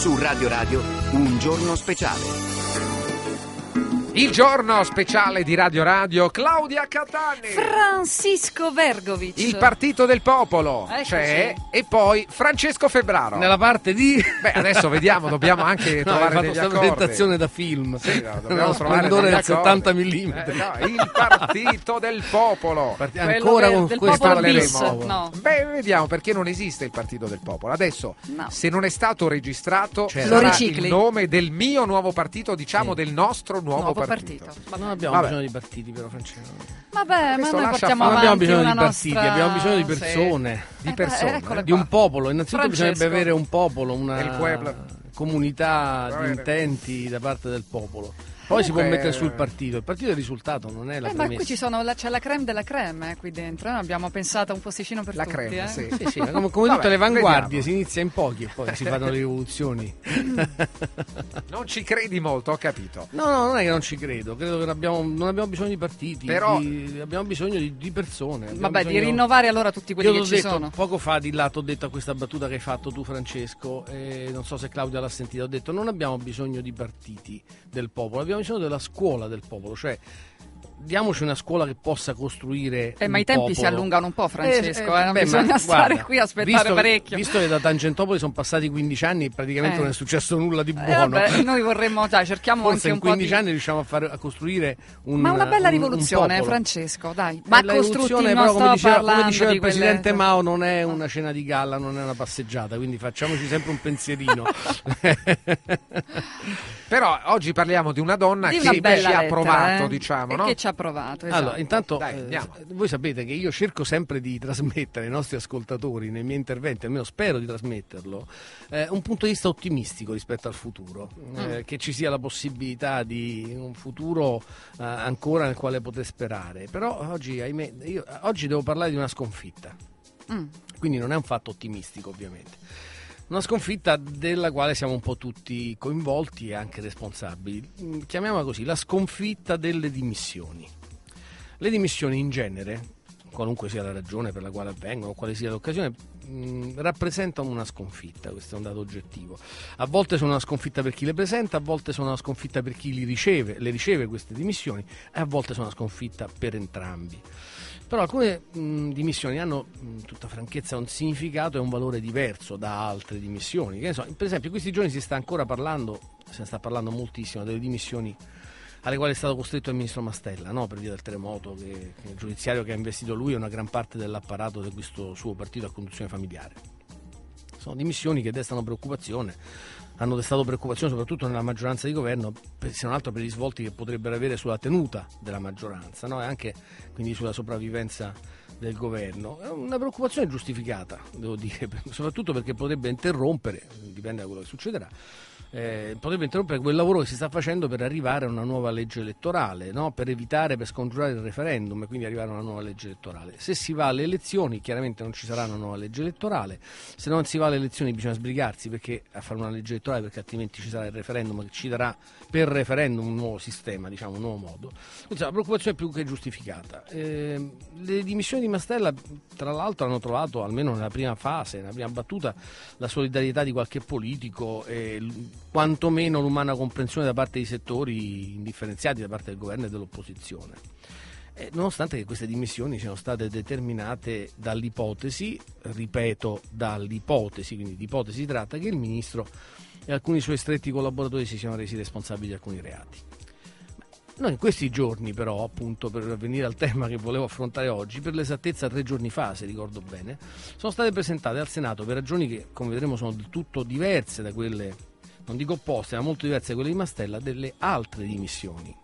Su Radio Radio, un giorno speciale. Il giorno speciale di Radio Radio, Claudia Catani. Francisco Vergovic. Il Partito del Popolo c'è, e poi Francesco Febraro. Nella parte di... Beh, adesso vediamo, dobbiamo anche trovare degli accordi. Presentazione da film. Sì, no, dobbiamo trovare degli del accordi. 70 mm. No, il Partito del Popolo. Ancora con del questo popolo bis, parleremo. no. Beh, vediamo, perché non esiste il Partito del Popolo. Adesso, No. se non è stato registrato, Certo. Lo sarà ricicli. il nome del mio nuovo partito, diciamo Sì. del nostro nuovo partito. Ma non abbiamo Vabbè. bisogno di partiti, però, Francesco. Vabbè, ma Questo noi lascia portiamo fare. Non abbiamo avanti bisogno di una partiti, nostra... abbiamo bisogno di Sì. persone. Di persone, eccole Di qua. un popolo. Innanzitutto Francesco. bisognerebbe avere un popolo, Il una pueblo. comunità Va di bene. intenti da parte del popolo. Poi si può Comunque- mettere sul partito. Il partito è il risultato, non è la Ma premessa. qui c'è la creme della creme qui dentro. Noi abbiamo pensato a un posticino per La tutti. crema, sì. Sì, sì, ma come Vabbè, tutte le vanguardie vediamo. si inizia in pochi e poi si fanno le rivoluzioni. Non ci credi molto, ho capito. No, non è che non ci credo che non abbiamo bisogno di partiti, Però- abbiamo bisogno di persone. abbiamo Vabbè, di bisogno- rinnovare allora tutti quelli Io che t'ho ci detto, sono. poco fa di là t'ho detto a questa battuta che hai fatto tu, Francesco, non so se Claudia l'ha sentita, ho detto non abbiamo bisogno di partiti del popolo, abbiamo bisogno della scuola del popolo, cioè diamoci una scuola che possa costruire Ma un i tempi si popolo. allungano un po', Francesco, Beh, non ma bisogna stare guarda, qui a aspettare parecchio. Visto che da Tangentopoli sono passati 15 anni e praticamente non è successo nulla di buono. Vabbè, noi vorremmo, dai, cerchiamo Forse anche in un po' 15 di... anni riusciamo a costruire Ma una bella un rivoluzione, popolo. Francesco, dai. Ma La costruttiva, rivoluzione, non però, sto come diceva parlando il di quelle... presidente Mao, non è una cena di galla, non è una passeggiata, quindi facciamoci sempre un pensierino. Però oggi parliamo di una donna Di che una ci bella ha lettera, provato, diciamo, e no? che ci ha provato, esatto. Allora, intanto Dai, andiamo. voi sapete che io cerco sempre di trasmettere ai nostri ascoltatori nei miei interventi, almeno spero di trasmetterlo, un punto di vista ottimistico rispetto al futuro, che ci sia la possibilità di un futuro ancora nel quale poter sperare. Però oggi, ahimè, io oggi devo parlare di una sconfitta, quindi non è un fatto ottimistico, ovviamente. Una sconfitta della quale siamo un po' tutti coinvolti e anche responsabili. Chiamiamola così, la sconfitta delle dimissioni. Le dimissioni in genere, qualunque sia la ragione per la quale avvengono, quale sia l'occasione, rappresentano una sconfitta, questo è un dato oggettivo. A volte sono una sconfitta per chi le presenta, a volte sono una sconfitta per chi le riceve queste dimissioni, e a volte sono una sconfitta per entrambi. Però alcune dimissioni hanno, in tutta franchezza, un significato e un valore diverso da altre dimissioni. Che ne so, per esempio, in questi giorni se ne sta parlando moltissimo delle dimissioni alle quali è stato costretto il ministro Mastella, no? Per via del terremoto il giudiziario che ha investito lui e una gran parte dell'apparato di questo suo partito a conduzione familiare. Sono dimissioni che destano preoccupazione, hanno destato preoccupazione soprattutto nella maggioranza di governo, se non altro per gli svolti che potrebbero avere sulla tenuta della maggioranza, no? E anche quindi sulla sopravvivenza del governo. È una preoccupazione giustificata, devo dire, soprattutto perché potrebbe interrompere, dipende da quello che succederà, potrebbe interrompere quel lavoro che si sta facendo per arrivare a una nuova legge elettorale, no? Per scongiurare il referendum e quindi arrivare a una nuova legge elettorale. Se si va alle elezioni chiaramente non ci sarà una nuova legge elettorale, se non si va alle elezioni bisogna sbrigarsi a fare una legge elettorale, perché altrimenti ci sarà il referendum che ci darà per referendum un nuovo sistema, diciamo un nuovo modo. Quindi la preoccupazione è più che giustificata. Le dimissioni di Mastella tra l'altro hanno trovato, almeno nella prima fase, nella prima battuta, la solidarietà di qualche politico e quantomeno l'umana comprensione da parte di settori indifferenziati, da parte del governo e dell'opposizione. Nonostante che queste dimissioni siano state determinate dall'ipotesi, ripeto, dall'ipotesi, quindi di ipotesi si tratta, che il ministro e alcuni suoi stretti collaboratori si siano resi responsabili di alcuni reati. Noi in questi giorni però, appunto, per venire al tema che volevo affrontare oggi, per l'esattezza 3 giorni fa, se ricordo bene, sono state presentate al Senato, per ragioni che, come vedremo, sono del tutto diverse da quelle, non dico opposte, ma molto diverse da quelle di Mastella, delle altre dimissioni.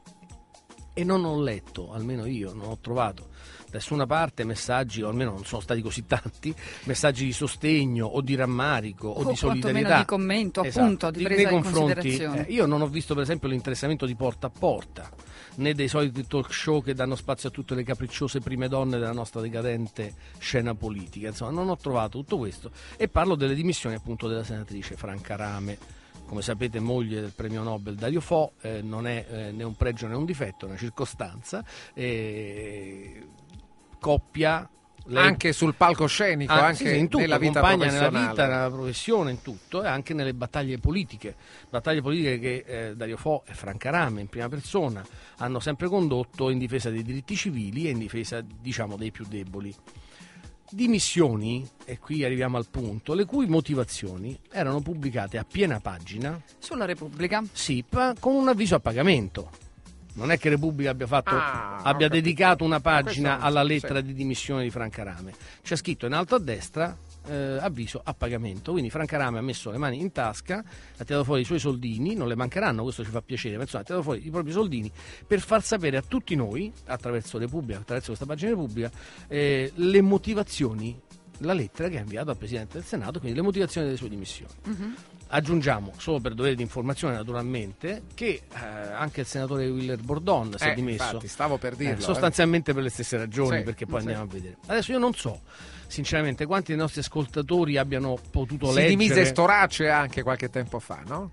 E non ho letto, almeno io, non ho trovato da nessuna parte messaggi, o almeno non sono stati così tanti, messaggi di sostegno o di rammarico o di solidarietà. Quantomeno di commento, appunto, di presa in considerazione. Io non ho visto per esempio l'interessamento di Porta a Porta, né dei soliti talk show che danno spazio a tutte le capricciose prime donne della nostra decadente scena politica. Insomma, non ho trovato tutto questo, e parlo delle dimissioni appunto della senatrice Franca Rame. Come sapete, moglie del premio Nobel Dario Fo, non è né un pregio né un difetto, è una circostanza, coppia Anche sul palcoscenico, anche sì, in tutto, nella vita accompagna professionale. nella vita, nella professione, in tutto, e anche nelle battaglie politiche che Dario Fo e Franca Rame in prima persona hanno sempre condotto in difesa dei diritti civili e in difesa, diciamo, dei più deboli. Dimissioni, e qui arriviamo al punto, le cui motivazioni erano pubblicate a piena pagina Sulla Repubblica. con un avviso a pagamento. Non è che Repubblica abbia dedicato una pagina alla lettera di dimissione di Franca Rame. C'è scritto in alto a destra avviso a pagamento. Quindi Franca Rame ha messo le mani in tasca, ha tirato fuori i suoi soldini, non le mancheranno, questo ci fa piacere, ma insomma ha tirato fuori i propri soldini per far sapere a tutti noi, attraverso Repubblica, attraverso questa pagina Repubblica, le motivazioni, la lettera che ha inviato al Presidente del Senato, quindi le motivazioni delle sue dimissioni. Aggiungiamo, solo per dovere di informazione naturalmente, che anche il senatore Willer Bordon si è dimesso. Infatti, stavo per dirlo. Sostanzialmente per le stesse ragioni, Sì, perché poi sì. andiamo a vedere. Adesso io non so, sinceramente, quanti dei nostri ascoltatori abbiano potuto Si leggere. dimise Storace anche qualche tempo fa, no?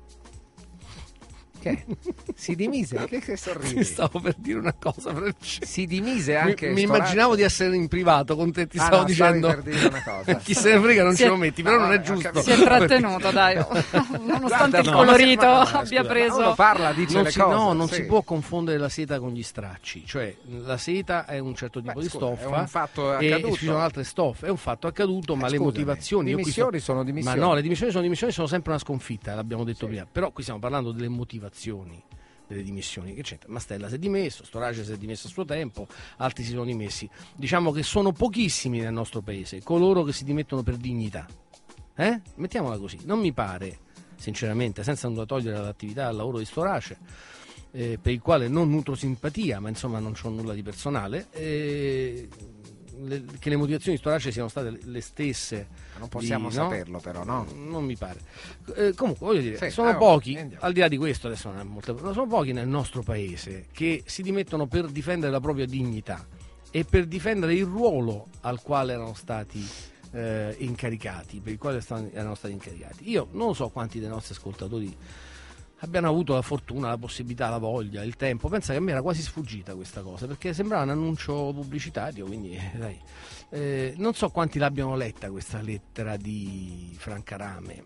Che? Si dimise? Che sorridi? Stavo per dire una cosa, Francesco. Si dimise anche Mi Storace? immaginavo di essere in privato con te, ti Ah, stavo no, dicendo. stavi per dire una cosa. Chi se ne frega, non Si ce è- lo metti, però No, non è vabbè, ho giusto. capito. Si è trattenuto, dai. Nonostante il no, colorito ma abbia scusa, preso. uno parla, dice Non le si, cose. no, non sì. si può confondere la seta con gli stracci, cioè la seta è un certo tipo Beh, di scusa, stoffa è un fatto e accaduto. ci sono altre stoffe, è un fatto accaduto, ma le Scusami, motivazioni... io qui dimissioni sono dimissioni. Ma no, le dimissioni sono sempre una sconfitta, l'abbiamo detto prima, però qui stiamo parlando delle motivazioni delle dimissioni, che c'entra? Mastella si è dimesso, Storace si è dimesso a suo tempo, altri si sono dimessi. Diciamo che sono pochissimi nel nostro paese coloro che si dimettono per dignità. Mettiamola così, non mi pare, sinceramente, senza nulla togliere all'attività e al lavoro di Storace, per il quale non nutro simpatia, ma insomma non c'ho nulla di personale, che le motivazioni di Storace siano state le stesse. Non possiamo saperlo, però, no? Non mi pare. Comunque, voglio dire, Sì, sono pochi, andiamo. al di là di questo, adesso non è molto, sono pochi nel nostro paese che si dimettono per difendere la propria dignità e per difendere il ruolo al quale erano stati incaricati, per il quale erano stati incaricati. Io non so quanti dei nostri ascoltatori abbiano avuto la fortuna, la possibilità, la voglia, il tempo. Pensa che a me era quasi sfuggita questa cosa, perché sembrava un annuncio pubblicitario, quindi dai. Non so quanti l'abbiano letta questa lettera di Franca Rame,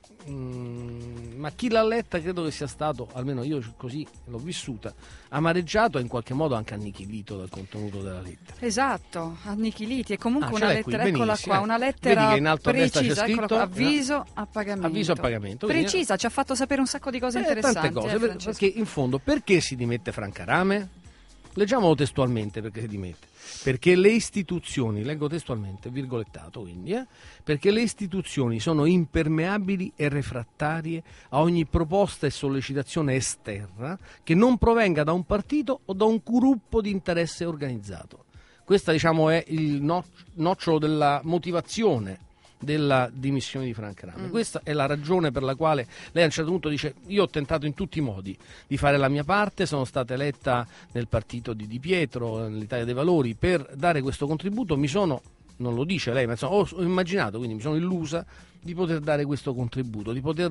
ma chi l'ha letta credo che sia stato, almeno io così l'ho vissuta, amareggiato e in qualche modo anche annichilito dal contenuto della lettera. Esatto, annichiliti. E comunque ce una l'hai qui, lettera, eccola benissimo, qua, una Vedi lettera che in alto a destra c'è precisa, eccola scritto, qua, avviso a pagamento. Avviso a pagamento. Quindi- Precisa, ci ha fatto sapere un sacco di cose interessanti. Tante cose, Francesco. perché in fondo perché si dimette Franca Rame? Leggiamolo testualmente perché si dimette. Perché le istituzioni, leggo testualmente, virgolettato quindi, perché le istituzioni sono impermeabili e refrattarie a ogni proposta e sollecitazione esterna che non provenga da un partito o da un gruppo di interesse organizzato. Questa, diciamo, è il nocciolo della motivazione della dimissione di Franca Rame. Questa è la ragione per la quale lei a un certo punto dice: io ho tentato in tutti i modi di fare la mia parte, sono stata eletta nel partito di Di Pietro, nell'Italia dei Valori, per dare questo contributo, mi sono, non lo dice lei, ma insomma, ho immaginato, quindi mi sono illusa di poter dare questo contributo,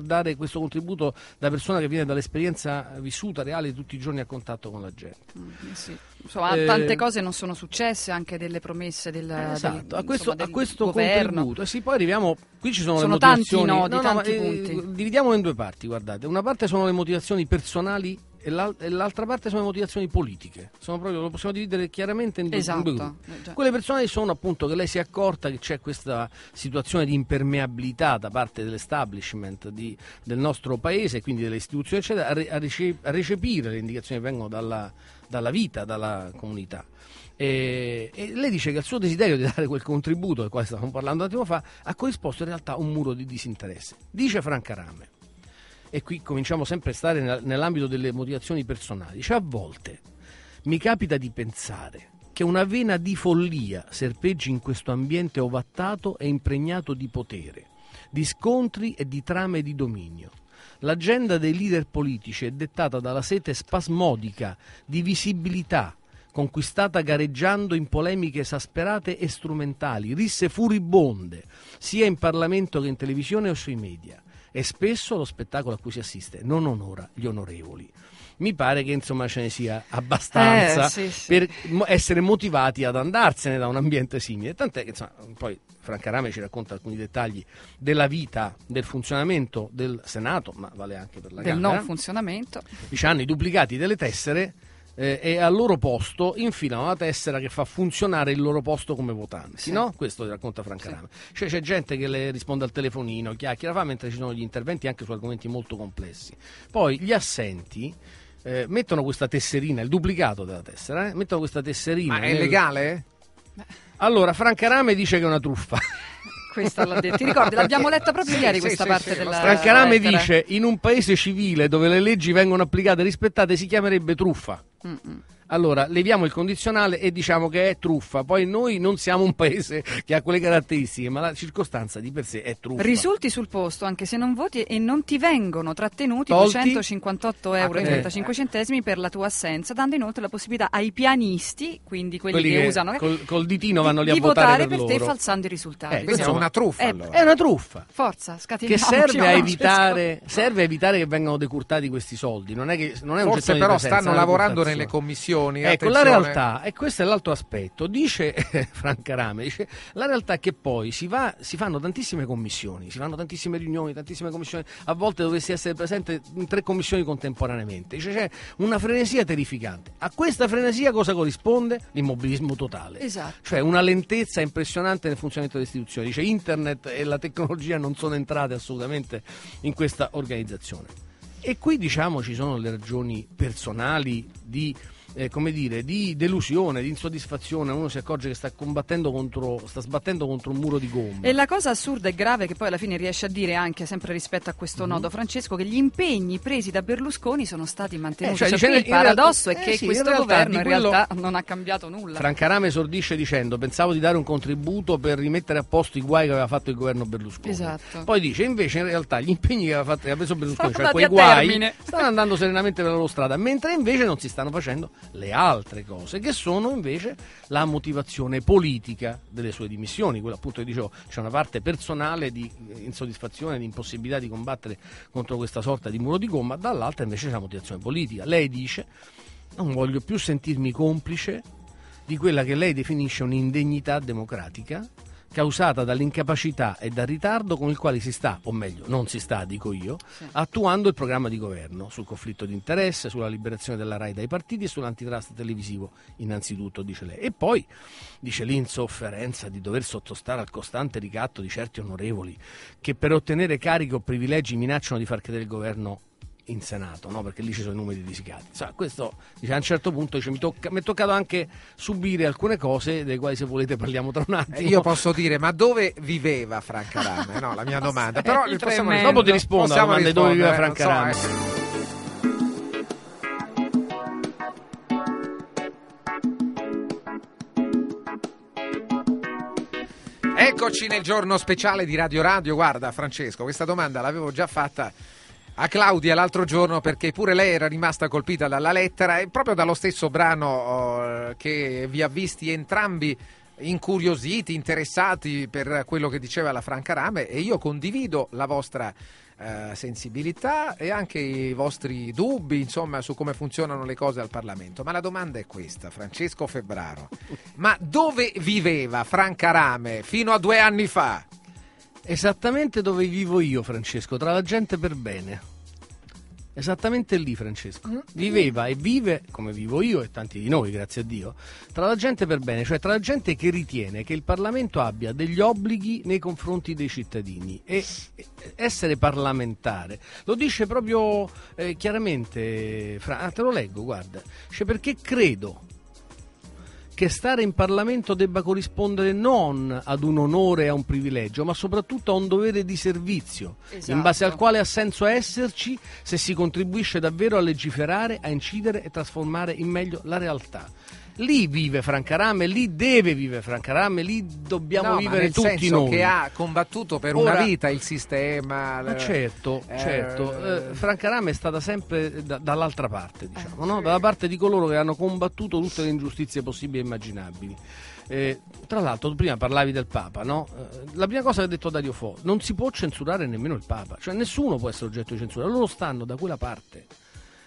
da persona che viene dall'esperienza vissuta reale di tutti i giorni a contatto con la gente. Sì. Insomma, tante cose non sono successe, anche delle promesse Esatto, a del questo governo. contributo. Sì, poi arriviamo, qui ci sono le Sono tanti motivazioni. nodi, tanti punti. Dividiamolo in due parti, guardate. Una parte sono le motivazioni personali e l'altra parte sono le motivazioni politiche. Sono proprio, lo possiamo dividere chiaramente in due Esatto. gruppi. Già. Quelle personali sono appunto che lei si è accorta che c'è questa situazione di impermeabilità da parte dell'establishment del nostro paese, quindi delle istituzioni eccetera, a recepire le indicazioni che vengono dalla vita, dalla comunità. E lei dice che il suo desiderio di dare quel contributo del quale stavamo parlando un attimo fa ha corrisposto in realtà a un muro di disinteresse. Dice Franca Rame, e qui cominciamo sempre a stare nell'ambito delle motivazioni personali, cioè a volte mi capita di pensare che una vena di follia serpeggi in questo ambiente ovattato e impregnato di potere, di scontri e di trame di dominio. L'agenda dei leader politici è dettata dalla sete spasmodica di visibilità, conquistata gareggiando in polemiche esasperate e strumentali, risse furibonde, sia in Parlamento che in televisione o sui media. E spesso lo spettacolo a cui si assiste non onora gli onorevoli. mi pare che insomma ce ne sia abbastanza sì. per essere motivati ad andarsene da un ambiente simile. Tant'è che insomma, poi Franca Rame ci racconta alcuni dettagli della vita, del funzionamento del Senato, ma vale anche per la Del Camera. non funzionamento. Dice, hanno i duplicati delle tessere e al loro posto infilano la tessera che fa funzionare il loro posto come votanti, Sì. no? Questo racconta Franca Rame. Cioè c'è gente che le risponde al telefonino, chiacchiera, fa, mentre ci sono gli interventi anche su argomenti molto complessi. Poi gli assenti mettono questa tesserina, il duplicato della tessera, mettono questa tesserina. Ma è legale? Allora, Franca Rame dice che è una truffa. Questa l'ha detto. Ti ricordi? L'abbiamo letta proprio ieri questa sì, parte sì, della Franca Rame lettera. dice, in un paese civile dove le leggi vengono applicate e rispettate si chiamerebbe truffa. Allora, leviamo il condizionale e diciamo che è truffa. Poi noi non siamo un paese che ha quelle caratteristiche, ma la circostanza di per sé è truffa. Risulti sul posto anche se non voti e non ti vengono trattenuti Tolti? 258 euro e 35 centesimi per la tua assenza, dando inoltre la possibilità ai pianisti, quindi quelli che usano col ditino vanno lì a di votare votare per te loro. falsando i risultati. Questa è una truffa, allora. È una truffa. Forza, Che scateniamoci, serve a Francesco. evitare che vengano decurtati questi soldi. Non è un Forse gettone di però presenza, stanno è una lavorando decurtazione. nelle commissioni. Ecco, la attenzione. realtà, e questo è l'altro aspetto, dice Franca Rame, dice, la realtà è che poi si fanno tantissime commissioni, si fanno tantissime riunioni, tantissime commissioni, a volte dovresti essere presente in 3 commissioni contemporaneamente, dice, c'è una frenesia terrificante. A questa frenesia cosa corrisponde? L'immobilismo totale. Esatto. Cioè una lentezza impressionante nel funzionamento delle istituzioni. Dice, internet e la tecnologia non sono entrate assolutamente in questa organizzazione. E qui diciamo ci sono le ragioni personali di delusione, di insoddisfazione. Uno si accorge che sta sbattendo contro un muro di gomma. E la cosa assurda e grave che poi alla fine riesce a dire anche sempre rispetto a questo nodo, Francesco, che gli impegni presi da Berlusconi sono stati mantenuti. Cioè, Cioè, dice, il paradosso in realtà- è che sì, questo in realtà governo di quello- in realtà non ha cambiato nulla. Franca Rame esordisce dicendo: pensavo di dare un contributo per rimettere a posto i guai che aveva fatto il governo Berlusconi. Esatto. Poi dice invece in realtà gli impegni che aveva preso Berlusconi, Sono cioè quei andati a guai, termine. stanno andando serenamente per la loro strada, mentre invece non si stanno facendo le altre cose, che sono invece la motivazione politica delle sue dimissioni. Quello appunto che dicevo, c'è una parte personale di insoddisfazione, di impossibilità di combattere contro questa sorta di muro di gomma, dall'altra invece c'è la motivazione politica. Lei dice: non voglio più sentirmi complice di quella che lei definisce un'indegnità democratica causata dall'incapacità e dal ritardo con il quale si sta, o meglio, non si sta, dico io, attuando il programma di governo sul conflitto di interesse, sulla liberazione della RAI dai partiti e sull'antitrust televisivo, innanzitutto, dice lei. E poi dice l'insofferenza di dover sottostare al costante ricatto di certi onorevoli che per ottenere cariche o privilegi minacciano di far cadere il governo in Senato, no? Perché lì ci sono i numeri risicati. Questo dice, a un certo punto dice, mi è toccato anche subire alcune cose delle quali, se volete, parliamo tra un attimo. Io posso dire, ma dove viveva Franca Rame? No, la mia domanda. Però possiamo tremendo. Dopo ti rispondo alla domanda di dove viveva Franca Rame. Eccoci nel giorno speciale di Radio Radio. Guarda Francesco, questa domanda l'avevo già fatta a Claudia l'altro giorno, perché pure lei era rimasta colpita dalla lettera e proprio dallo stesso brano che vi ha visti entrambi incuriositi, interessati per quello che diceva la Franca Rame, e io condivido la vostra sensibilità e anche i vostri dubbi, insomma, su come funzionano le cose al Parlamento. Ma la domanda è questa, Francesco Febraro: ma dove viveva Franca Rame fino a 2 anni fa? Esattamente dove vivo io, Francesco, tra la gente per bene. Esattamente lì, Francesco. Viveva e vive, come vivo io e tanti di noi, grazie a Dio, tra la gente per bene, cioè tra la gente che ritiene che il Parlamento abbia degli obblighi nei confronti dei cittadini. E essere parlamentare lo dice proprio chiaramente, te lo leggo, guarda, cioè, perché credo che stare in Parlamento debba corrispondere non ad un onore e a un privilegio, ma soprattutto a un dovere di servizio, in base al quale ha senso esserci se si contribuisce davvero a legiferare, a incidere e trasformare in meglio la realtà. Lì vive Franca Rame, lì deve vivere Franca Rame, lì dobbiamo vivere nel tutti senso noi. Che ha combattuto per una vita il sistema. Ma certo. Franca Rame è stata sempre dall'altra parte, diciamo, no? Dalla parte di coloro che hanno combattuto tutte le ingiustizie possibili e immaginabili. Tra l'altro, tu prima parlavi del Papa, no? La prima cosa che ha detto Dario Fo: non si può censurare nemmeno il Papa, cioè nessuno può essere oggetto di censura, loro stanno da quella parte.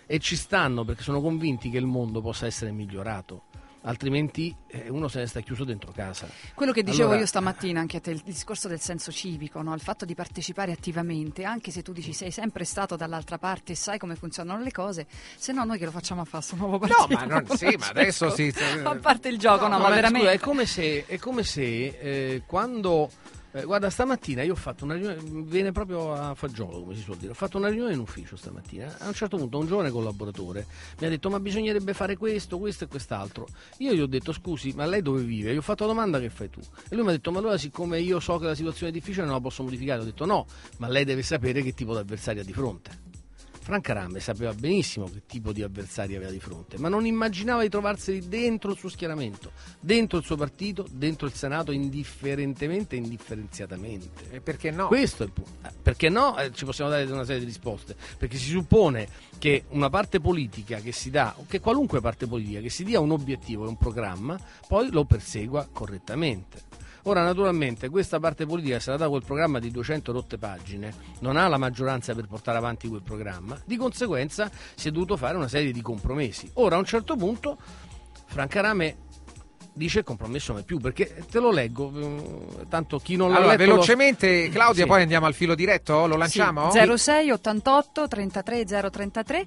e ci stanno perché sono convinti che il mondo possa essere migliorato. Altrimenti uno se ne sta chiuso dentro casa. Quello che dicevo Allora, io stamattina anche a te, il discorso del senso civico, no? Il fatto di partecipare attivamente, anche se tu dici sei sempre stato dall'altra parte e sai come funzionano le cose, se no noi che lo facciamo a fare sto nuovo partito? No, ma non, sì, ma adesso sì. A parte il gioco, no, ma veramente. Scusa, è come se quando guarda, stamattina io ho fatto una riunione, viene proprio a fagiolo come si suol dire, ho fatto una riunione in ufficio stamattina. A un certo punto un giovane collaboratore mi ha detto ma bisognerebbe fare questo e quest'altro. Io gli ho detto scusi, ma lei dove vive? Gli ho fatto la domanda che fai tu e lui mi ha detto ma allora siccome io so che la situazione è difficile non la posso modificare. Ho detto no, ma lei deve sapere che tipo di avversario ha di fronte. Franca Rame sapeva benissimo che tipo di avversari aveva di fronte, ma non immaginava di trovarseli dentro il suo schieramento, dentro il suo partito, dentro il Senato, indifferentemente e indifferenziatamente. E perché no? Questo è il punto. Perché no? Ci possiamo dare una serie di risposte. Perché si suppone che una parte politica che si dà, che qualunque parte politica che si dia un obiettivo e un programma, poi lo persegua correttamente. Ora naturalmente questa parte politica sarà da quel programma di 200 rotte pagine, non ha la maggioranza per portare avanti quel programma, di conseguenza si è dovuto fare una serie di compromessi. Ora a un certo punto Franca Rame dice il compromesso non è più, perché te lo leggo, tanto chi non l'ha letto velocemente Claudia, sì. Poi andiamo al filo diretto, lo lanciamo? Sì, 06 88 33 033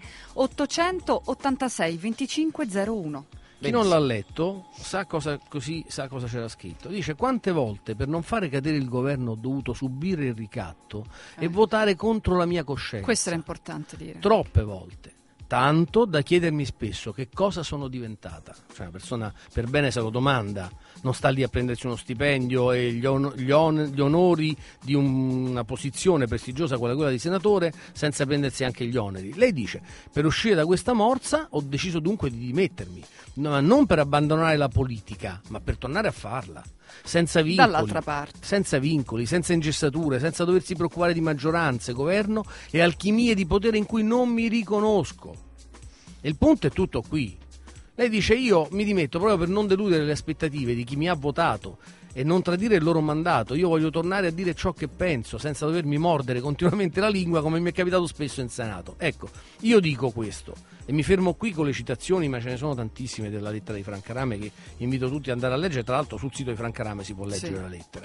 886 2501. Chi non l'ha letto sa cosa c'era scritto. Dice quante volte per non fare cadere il governo ho dovuto subire il ricatto e votare contro la mia coscienza. Questo era importante dire. Troppe volte. Tanto da chiedermi spesso che cosa sono diventata. Cioè una persona per bene se lo domanda, non sta lì a prendersi uno stipendio e gli onori di una posizione prestigiosa come quella di senatore senza prendersi anche gli oneri. Lei dice, per uscire da questa morsa ho deciso dunque di dimettermi, ma non per abbandonare la politica, ma per tornare a farla. Senza vincoli, dall'altra parte. senza vincoli, senza ingessature, senza doversi preoccupare di maggioranze, governo e alchimie di potere in cui non mi riconosco. E il punto è tutto qui. Lei dice io mi dimetto proprio per non deludere le aspettative di chi mi ha votato e non tradire il loro mandato. Io voglio tornare a dire ciò che penso senza dovermi mordere continuamente la lingua come mi è capitato spesso in Senato. Ecco, io dico questo e mi fermo qui con le citazioni, ma ce ne sono tantissime della lettera di Franca Rame che invito tutti ad andare a leggere. Tra l'altro sul sito di Franca Rame si può leggere la lettera.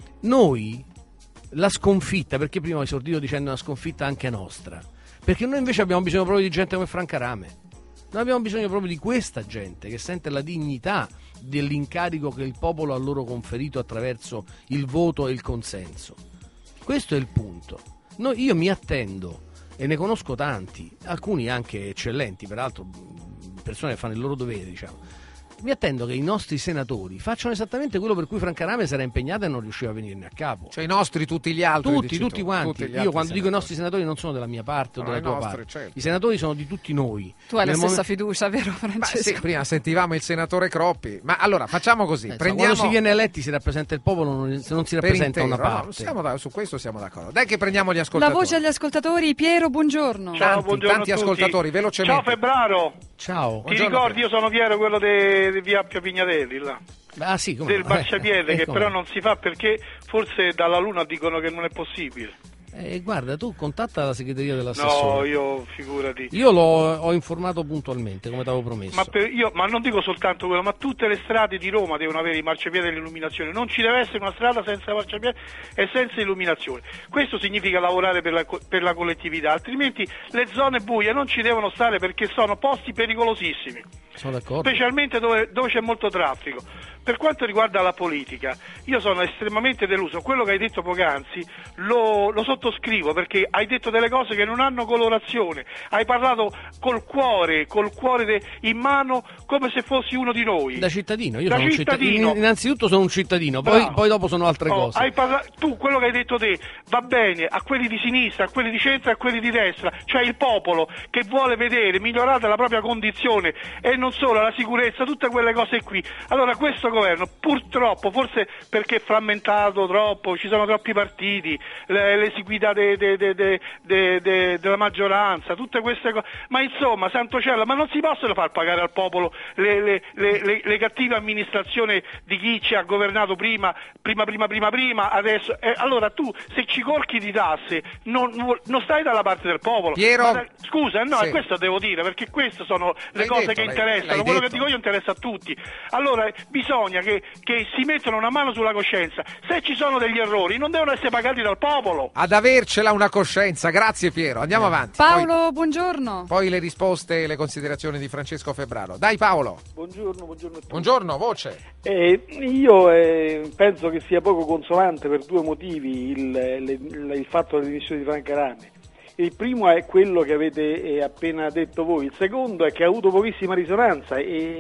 Noi la sconfitta, perché prima ho esordito dicendo una sconfitta anche nostra, perché noi invece abbiamo bisogno proprio di gente come Franca Rame. Noi abbiamo bisogno proprio di questa gente che sente la dignità dell'incarico che il popolo ha loro conferito attraverso il voto e il consenso. Questo è il punto. Io mi attendo, e ne conosco tanti, alcuni anche eccellenti, peraltro persone che fanno il loro dovere, diciamo. Mi attendo che i nostri senatori facciano esattamente quello per cui Franca Rame si era impegnata e non riusciva a venirne a capo. Cioè i nostri, tutti gli altri. Tutti quanti. Io quando dico i nostri senatori non sono della mia parte o della tua parte. Certo. I senatori sono di tutti noi. Tu hai la stessa fiducia, vero Francesco? Sì, prima sentivamo il senatore Croppi. Ma allora facciamo così. Prendiamo... Quando si viene eletti si rappresenta il popolo, non si rappresenta una parte. No, su questo siamo d'accordo. Dai che prendiamo gli ascoltatori. La voce agli ascoltatori. Piero, buongiorno. Ciao, buongiorno tanti a tutti. Ascoltatori, velocemente. Ciao Febbraro. Ciao. Ti ricordi, io sono Piero, quello di via Appio Pignadelli, là. Ah, sì, come del marciapiede, che però non si fa perché forse dalla Luna dicono che non è possibile. Guarda, tu contatta la segreteria dell'assessore. No, io figurati. Io ho informato puntualmente, come ti avevo promesso. Ma non dico soltanto quello, ma tutte le strade di Roma devono avere i marciapiedi e l'illuminazione. Non ci deve essere una strada senza marciapiedi e senza illuminazione. Questo significa lavorare per la collettività, altrimenti le zone buie non ci devono stare perché sono posti pericolosissimi. Sono d'accordo. Specialmente dove c'è molto traffico. Per quanto riguarda la politica, io sono estremamente deluso. Quello che hai detto poc'anzi lo sottoscrivo, perché hai detto delle cose che non hanno colorazione. Hai parlato col cuore in mano, come se fossi uno di noi. Da cittadino, io da sono un cittadino. Innanzitutto sono un cittadino, poi dopo sono altre cose. Tu, quello che hai detto te, va bene a quelli di sinistra, a quelli di centro e a quelli di destra, cioè il popolo che vuole vedere migliorata la propria condizione e non non solo, la sicurezza, tutte quelle cose qui. Allora questo governo purtroppo, forse perché è frammentato troppo, ci sono troppi partiti, l'esiguità della maggioranza, tutte queste cose, ma insomma, santo cielo, ma non si possono far pagare al popolo le cattive amministrazioni di chi ci ha governato prima, adesso. Allora tu, se ci colchi di tasse, non stai dalla parte del popolo. Piero, scusa, no, sì. E questo devo dire, perché queste sono le L'hai cose detto, che interessano. Quello che dico io interessa a tutti. Allora bisogna che si mettano una mano sulla coscienza. Se ci sono degli errori, non devono essere pagati dal popolo. Ad avercela una coscienza. Grazie Piero, andiamo avanti. Paolo, buongiorno. Poi le risposte e le considerazioni di Francesco Febraro. Dai Paolo. Buongiorno a tutti. Buongiorno, voce. Io penso che sia poco consonante per due motivi il fatto delle dimissioni di Franca Rame. Il primo è quello che avete appena detto voi, il secondo è che ha avuto pochissima risonanza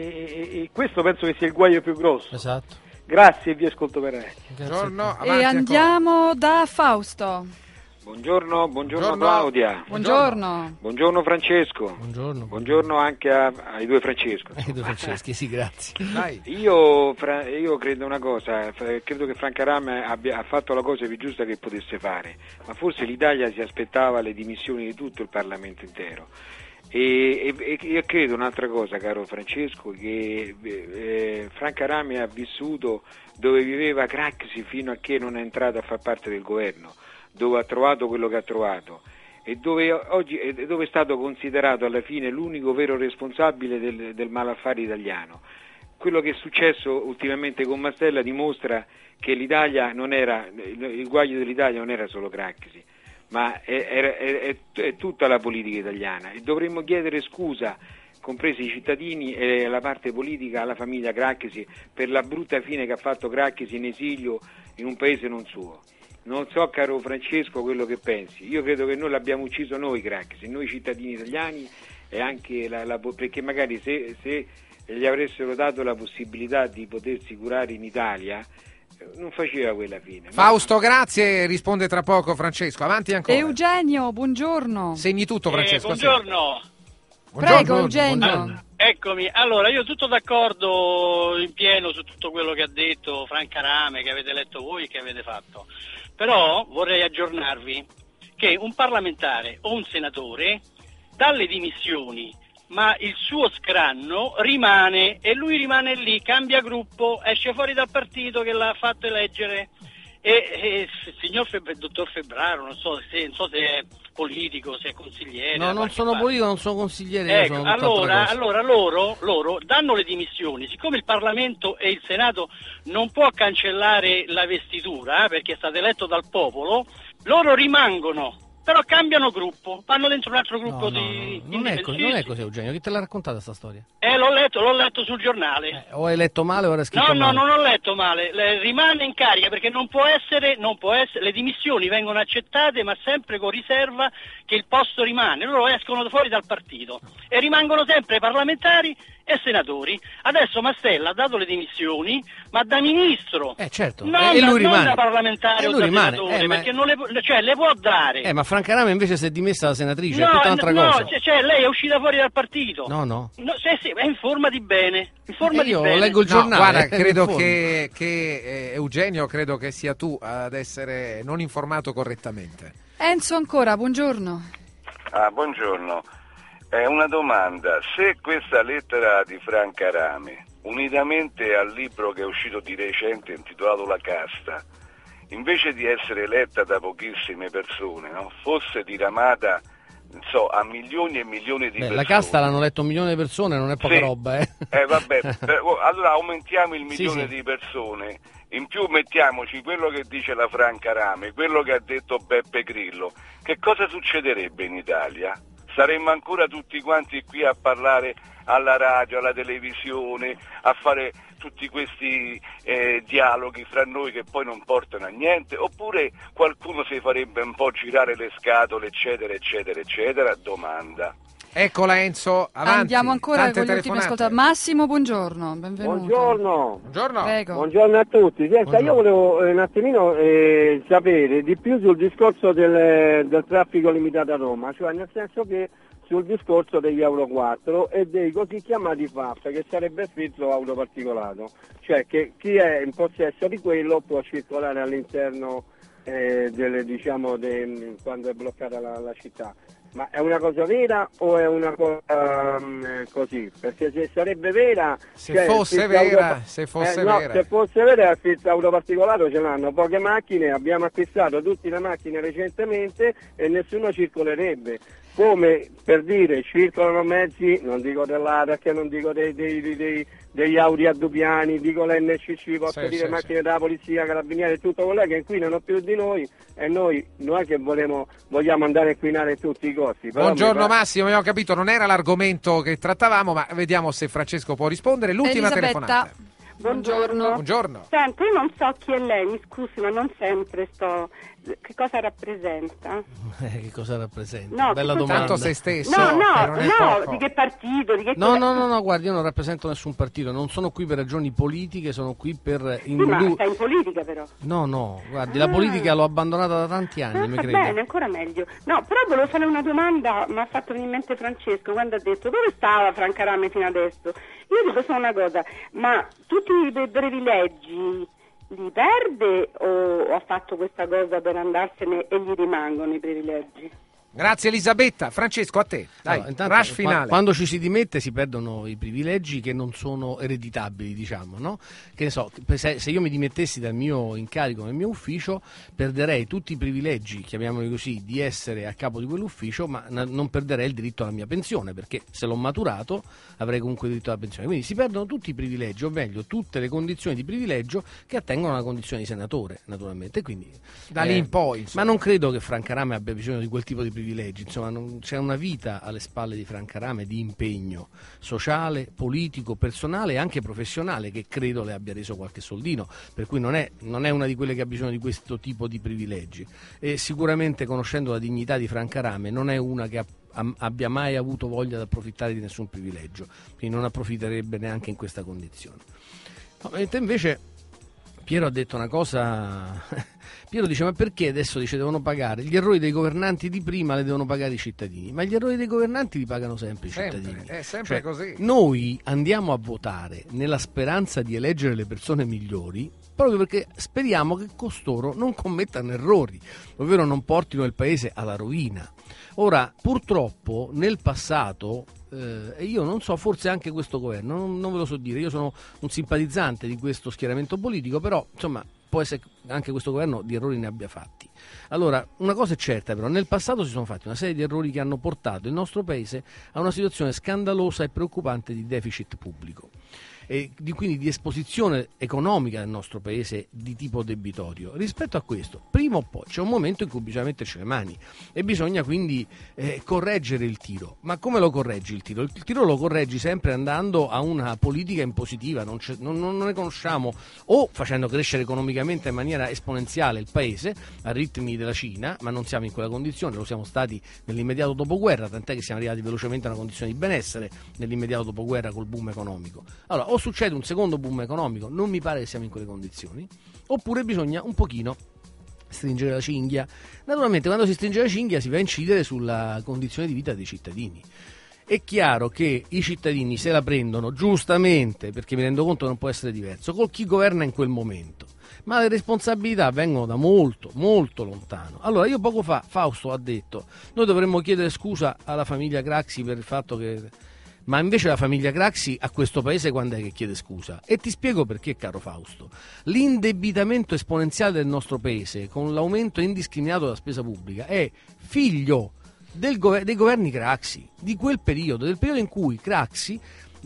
e questo penso che sia il guaio più grosso. Esatto. Grazie e vi ascolto per me. Buongiorno, E andiamo da Fausto. Buongiorno Claudia. Buongiorno. Buongiorno Francesco. Buongiorno anche ai due Francesco. I due Franceschi, sì, grazie. Dai. Io credo una cosa, credo che Franca Rame ha fatto la cosa più giusta che potesse fare, ma forse l'Italia si aspettava le dimissioni di tutto il Parlamento intero. E io credo un'altra cosa, caro Francesco, che Franca Rame ha vissuto dove viveva Craxi fino a che non è entrato a far parte del governo, dove ha trovato quello che ha trovato e dove è stato considerato alla fine l'unico vero responsabile del malaffare italiano. Quello che è successo ultimamente con Mastella dimostra che l'Italia non era, il guaio dell'Italia non era solo Craxi, ma è tutta la politica italiana e dovremmo chiedere scusa, compresi i cittadini e la parte politica, alla famiglia Craxi per la brutta fine che ha fatto Craxi in esilio in un paese non suo. Non so, caro Francesco, quello che pensi. Io credo che noi l'abbiamo ucciso noi Craxi, noi cittadini italiani, e anche perché magari se gli avessero dato la possibilità di potersi curare in Italia non faceva quella fine. Fausto, grazie, risponde tra poco Francesco. Avanti ancora. Eugenio, buongiorno. Segni tutto Francesco. Buongiorno. Prego Eugenio. Buongiorno. Eccomi, allora io tutto d'accordo in pieno su tutto quello che ha detto Franca Rame, che avete letto voi e che avete fatto, però vorrei aggiornarvi che un parlamentare o un senatore dalle dimissioni, ma il suo scranno rimane e lui rimane lì, cambia gruppo, esce fuori dal partito che l'ha fatto eleggere e il dottor Febraro, non so se è politico, se è consigliere. No, non sono politico, non sono consigliere. Ecco, allora loro danno le dimissioni, siccome il Parlamento e il Senato non può cancellare la vestitura perché è stato eletto dal popolo, loro rimangono. Però cambiano gruppo, vanno dentro un altro gruppo di non è così Eugenio, chi te l'ha raccontata sta storia? L'ho letto sul giornale. O hai letto male o era scritto male? No, non ho letto male, rimane in carica perché non può essere, le dimissioni vengono accettate ma sempre con riserva che il posto rimane, loro escono fuori dal partito e rimangono sempre parlamentari e senatori. Adesso Mastella ha dato le dimissioni, ma da ministro, certo. non da parlamentare o da senatore, perché non le può dare. Ma Franca Rame invece si è dimessa da senatrice, è tutta un'altra cosa. No, lei è uscita fuori dal partito. No. Sì, è in forma di bene. Io leggo il giornale. Guarda, credo che Eugenio, credo che sia tu ad essere non informato correttamente. Enzo ancora, buongiorno. Buongiorno. Una domanda, se questa lettera di Franca Rame, unitamente al libro che è uscito di recente intitolato La Casta, invece di essere letta da pochissime persone, fosse diramata a milioni e milioni di persone. La Casta l'hanno letto 1 milione di persone, non è poca roba. Vabbè, allora aumentiamo il milione di persone, in più mettiamoci quello che dice la Franca Rame, quello che ha detto Beppe Grillo. Che cosa succederebbe in Italia? Saremmo ancora tutti quanti qui a parlare alla radio, alla televisione, a fare tutti questi dialoghi fra noi che poi non portano a niente, oppure qualcuno si farebbe un po' girare le scatole, eccetera, eccetera, eccetera? Domanda. Eccola Enzo, avanti. Andiamo ancora Tante con gli ultimi telefonate. ascoltatori. Massimo, buongiorno, benvenuto. Buongiorno. Prego. Buongiorno a tutti. Senta, io volevo un attimino sapere di più sul discorso del traffico limitato a Roma, cioè nel senso che sul discorso degli Euro 4 e dei così chiamati FAF, che sarebbe filtro autoparticolato, cioè che chi è in possesso di quello può circolare all'interno quando è bloccata la città. Ma è una cosa vera o è una cosa così? Perché se sarebbe vera, se fosse vera, se fosse vera, il filtro autoparticolato ce l'hanno poche macchine, abbiamo acquistato tutte le macchine recentemente e nessuno circolerebbe. Come per dire, circolano mezzi, non dico dell'ATAC, che non dico degli Audi a due piani, dico l'NCC, posso dire macchine della polizia, carabinieri e tutto quello che inquinano più di noi, e noi non è che vogliamo andare a inquinare tutti i costi. Però buongiorno Massimo, abbiamo capito, non era l'argomento che trattavamo, ma vediamo se Francesco può rispondere. L'ultima telefonata. Buongiorno. Senti, io non so chi è lei, mi scusi, ma non sempre sto... Che cosa rappresenta? Che cosa rappresenta? No, bella domanda. Tanto se stesso. No, di che partito? No, guardi, io non rappresento nessun partito, non sono qui per ragioni politiche, sono qui per... ma stai in politica però. No, guardi, la politica l'ho abbandonata da tanti anni, mi credi? Bene, ancora meglio. No, però volevo fare una domanda, mi ha fatto venire in mente Francesco, quando ha detto dove stava Franca Rame fino adesso? Io dico solo una cosa, ma tutti i privilegi li perde o ha fatto questa cosa per andarsene e gli rimangono i privilegi? Grazie Elisabetta. Francesco, a te. Dai, rush finale. Quando ci si dimette si perdono i privilegi che non sono ereditabili, diciamo, no? Che ne so, se io mi dimettessi dal mio incarico nel mio ufficio, perderei tutti i privilegi, chiamiamoli così, di essere a capo di quell'ufficio, ma non perderei il diritto alla mia pensione, perché se l'ho maturato avrei comunque diritto alla pensione. Quindi si perdono tutti i privilegi, o meglio, tutte le condizioni di privilegio che attengono alla condizione di senatore, naturalmente. Quindi, da lì in poi. Ma non credo che Franca Rame abbia bisogno di quel tipo di privilegi, insomma c'è una vita alle spalle di Franca Rame di impegno sociale, politico, personale e anche professionale, che credo le abbia reso qualche soldino, per cui non è una di quelle che ha bisogno di questo tipo di privilegi, e sicuramente, conoscendo la dignità di Franca Rame, non è una che abbia mai avuto voglia di approfittare di nessun privilegio, quindi non approfitterebbe neanche in questa condizione. Invece Piero ha detto una cosa. Piero dice: ma perché adesso devono pagare gli errori dei governanti di prima, le devono pagare i cittadini? Ma gli errori dei governanti li pagano sempre i cittadini. È sempre così. Noi andiamo a votare nella speranza di eleggere le persone migliori, proprio perché speriamo che costoro non commettano errori, ovvero non portino il paese alla rovina. Ora, purtroppo nel passato, e io non so, forse anche questo governo, non ve lo so dire, io sono un simpatizzante di questo schieramento politico, però insomma può essere anche questo governo di errori ne abbia fatti. Allora, una cosa è certa però, nel passato si sono fatti una serie di errori che hanno portato il nostro paese a una situazione scandalosa e preoccupante di deficit pubblico, e quindi di esposizione economica del nostro paese di tipo debitorio. Rispetto a questo, prima o poi c'è un momento in cui bisogna metterci le mani e bisogna quindi correggere il tiro. Ma come lo correggi il tiro? Il tiro lo correggi sempre andando a una politica impositiva, non ne conosciamo, o facendo crescere economicamente in maniera esponenziale il paese a ritmi della Cina, ma non siamo in quella condizione, lo siamo stati nell'immediato dopoguerra, tant'è che siamo arrivati velocemente a una condizione di benessere nell'immediato dopoguerra col boom economico. Allora, o succede un secondo boom economico, non mi pare che siamo in quelle condizioni, oppure bisogna un pochino stringere la cinghia. Naturalmente quando si stringe la cinghia si va a incidere sulla condizione di vita dei cittadini. È chiaro che i cittadini se la prendono giustamente, perché mi rendo conto che non può essere diverso, col chi governa in quel momento, ma le responsabilità vengono da molto, molto lontano. Allora, io poco fa, Fausto ha detto, noi dovremmo chiedere scusa alla famiglia Craxi per il fatto che... Ma invece la famiglia Craxi a questo paese quando è che chiede scusa? E ti spiego perché, caro Fausto. L'indebitamento esponenziale del nostro paese, con l'aumento indiscriminato della spesa pubblica, è figlio dei governi Craxi, di quel periodo, del periodo in cui Craxi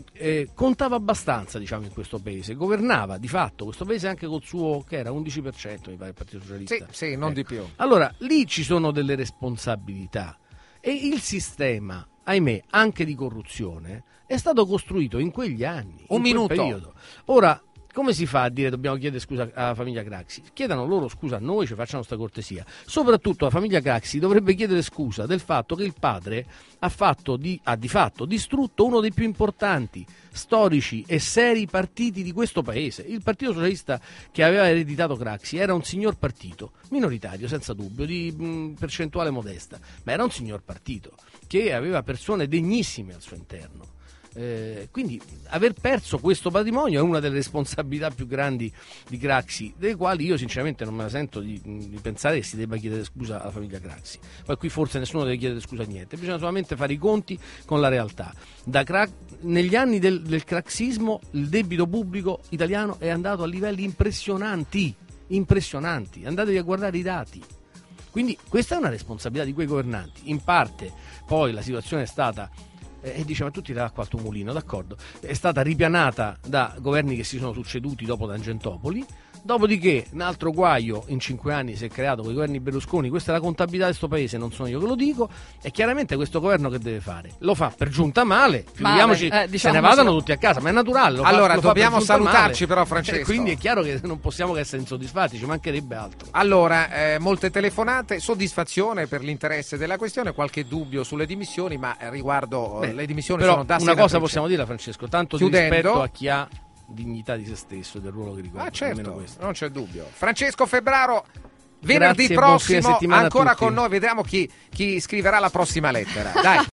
contava abbastanza, diciamo, in questo paese, governava di fatto questo paese anche col suo, che era 11%, mi pare, il Partito Socialista. Sì, non di più. Allora, lì ci sono delle responsabilità e il sistema, ahimè, anche di corruzione, è stato costruito in quegli anni, un minuto. Quel periodo. Ora, come si fa a dire dobbiamo chiedere scusa alla famiglia Craxi? Chiedano loro scusa a noi, ci facciano sta cortesia. Soprattutto la famiglia Craxi dovrebbe chiedere scusa del fatto che il padre ha di fatto distrutto uno dei più importanti, storici e seri partiti di questo paese. Il Partito Socialista che aveva ereditato Craxi era un signor partito, minoritario senza dubbio, di percentuale modesta, ma era un signor partito che aveva persone degnissime al suo interno. Quindi aver perso questo patrimonio è una delle responsabilità più grandi di Craxi, delle quali io sinceramente non me la sento di pensare che si debba chiedere scusa alla famiglia Craxi. Poi qui forse nessuno deve chiedere scusa a niente, bisogna solamente fare i conti con la realtà. Negli anni del craxismo il debito pubblico italiano è andato a livelli impressionanti, andatevi a guardare i dati. Quindi questa è una responsabilità di quei governanti. In parte poi la situazione è stata, e diceva tutti l'acqua al tuo mulino, d'accordo, è stata ripianata da governi che si sono succeduti dopo Tangentopoli. Dopodiché un altro guaio in 5 anni si è creato con i governi Berlusconi. Questa è la contabilità di questo paese, non sono io che lo dico. E chiaramente questo governo che deve fare? Lo fa per giunta male, figuriamoci, se ne vadano tutti a casa, ma è naturale. Allora dobbiamo salutarci però, Francesco. Quindi è chiaro che non possiamo che essere insoddisfatti, ci mancherebbe altro. Allora, molte telefonate, soddisfazione per l'interesse della questione, qualche dubbio sulle dimissioni, ma riguardo le dimissioni però sono da una cosa possiamo dire, Francesco, tanto di chiudendo, rispetto a chi ha dignità di se stesso e del ruolo che riguarda. Certo, non c'è dubbio. Francesco Febraro, venerdì Grazie, prossimo ancora con noi, vedremo chi scriverà la prossima lettera. Dai.